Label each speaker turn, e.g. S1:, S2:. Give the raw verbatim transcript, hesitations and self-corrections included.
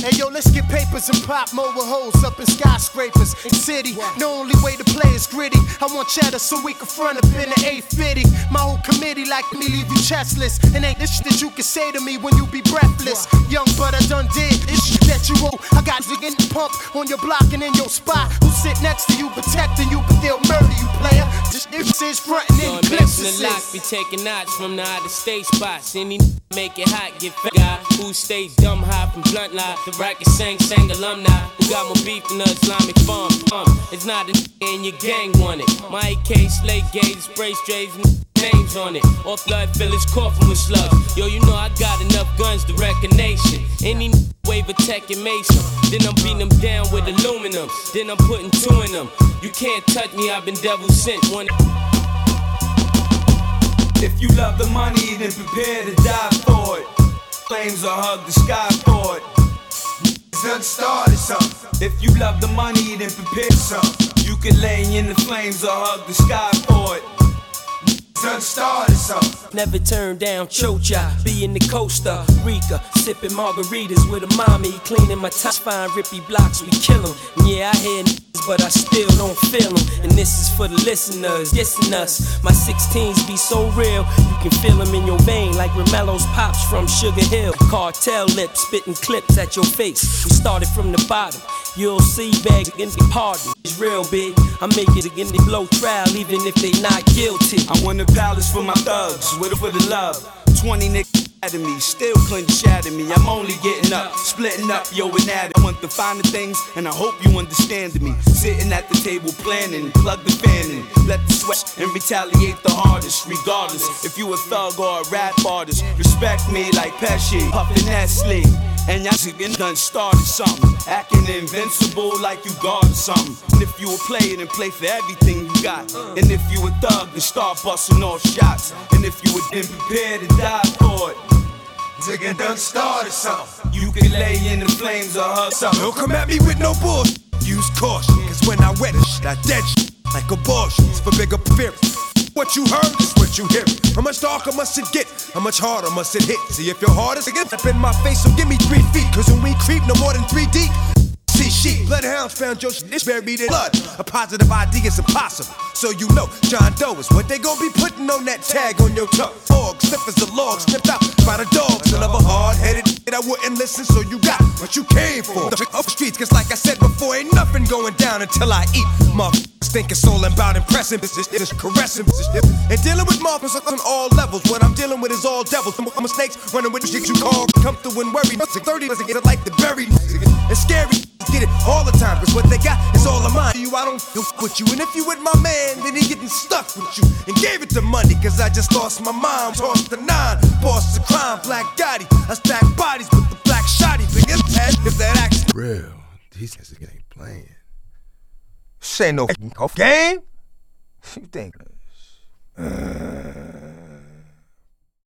S1: Hey yo, let's get papers and pop mobile hoes up in skyscrapers. In city, the only way to play is gritty. I want cheddar so we can front up in the eight fifty. My whole committee like me leave you chestless. And ain't this shit that you can say to me when you be breathless. Young but I done did this shit that you owe. I got zig in the pump on your block and in your spot. Who sit next to you protecting you but they'll murder you, player. This is frontin' in the clips.
S2: The lock be taking knots from the out of state spots. Any make it hot, get fat guy who stay dumb high from blunt lie. The racket sang sang alumni who got more beef than the Islamic farm. Um, it's not a nigga in your gang want it. My A K slate gauge, spray strays, names on it. Off blood fillers coughing with slugs. Yo, you know I got enough guns to wreck a nation. Any wave attack and mason. Then I'm beating them down with aluminum. Then I'm putting two in them. You can't touch me, I've been devil sent. One.
S3: If you love the money, then prepare to die for it. Flames will hug the sky for it. Done started something. If you love the money, then prepare something. You can lay in the flames or hug the sky for it. Done started something.
S2: Never turn down Chocha, be in the Costa Rica, sipping margaritas with a mommy, cleaning my touch fine rippy blocks, we kill 'em. Yeah, I hear niggas, but I still don't feel 'em. And this is for the listeners, dissing us. My sixteens be so real, you can feel 'em in your vein, like Romelo's pops from Sugar Hill. Cartel lips, spitting clips at your face. We started from the bottom, you'll see bag in the pardon. It's real big, I make it again, they blow trial, even if they not guilty.
S3: I want a palace for my thugs, with it for the love. Twenty niggas at me, still couldn't shatter me. I'm only getting up, splitting up your anatomy. I want the finer things, and I hope you understand me. Sitting at the table planning, plug the fan in, let the sweat and retaliate the hardest. Regardless, if you a thug or a rap artist, respect me like Pesci, puffin' Nestle. And y'all done started something, acting invincible like you guarded something. And if you a player, then play for everything you got. And if you a thug, then start busting off shots. And if you were then prepared to die for it, nigga done started something. You can lay in the flames or hug something.
S4: Don't come at me with no bullshit. Use caution, cause when I wet it, I dead shit like abortions for bigger appearance. What you heard is what you hear. How much darker must it get? How much harder must it hit? See if your heart is against up in my face, so give me three feet. Cause when we creep no more than three deep. See sheep, bloodhounds found your shit, it's buried in blood. A positive I D is impossible. So you know, John Doe is what they gon' be putting on that tag on your tongue. Fog, sniff as the log, snipped out by the dogs. Another hard-headed shit, I wouldn't listen, so you got what you came for. The off the streets, cause like I said before, ain't nothing going down until I eat. Motherfuckers think it's all about impressing, it's just caressing. And dealing with motherfuckers on all levels. What I'm dealing with is all devils. I'm a snakes running with the shit you call. Come through and worry. thirty doesn't get it like the berry. It's scary. Get it all the time, cause what they got is all of mine. You, I don't f with you, and if you with my man, then he getting stuck with you. And gave it the money, cause I just lost my mom. Tossed the nine, boss of crime, black Gotti. I stack bodies with the black shotty. If that action
S5: real, these guys ain't playing. This ain't no f***ing game. You think? Uh...